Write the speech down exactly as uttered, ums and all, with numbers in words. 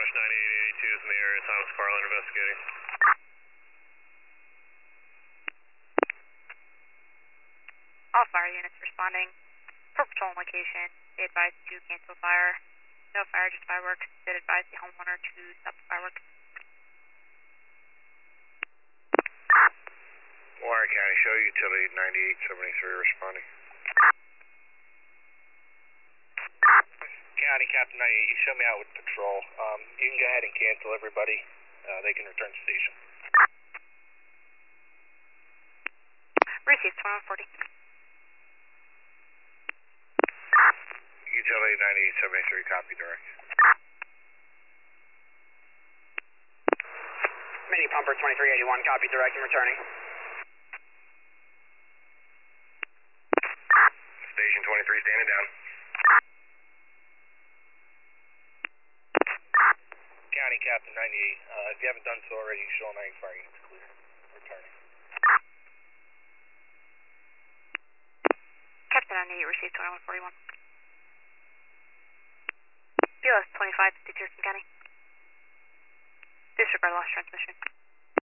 ninety-eight eighty-two is in the area. Thomas Farland investigating. All fire units responding. Per patrol location, they advise to cancel fire. No fire, just fireworks. They advise the homeowner to stop the fireworks. Warren County Show Utility ninety-eight seventy-three responding. County Captain ninety-eight, you show me out with patrol. Um, you can go ahead and cancel everybody. Uh, they can return to station. Received twenty-one forty. Utility ninety-eight seventy-three, copy direct. Mini pumper twenty-three eighty-one, copy direct and returning. Station twenty-three standing down. County Captain ninety-eight, uh, if you haven't done so already, you show nine fire units clear. Returning. Captain ninety-eight received twenty-one forty-one. B L S twenty-five fifty-two, County. Disregard lost transmission.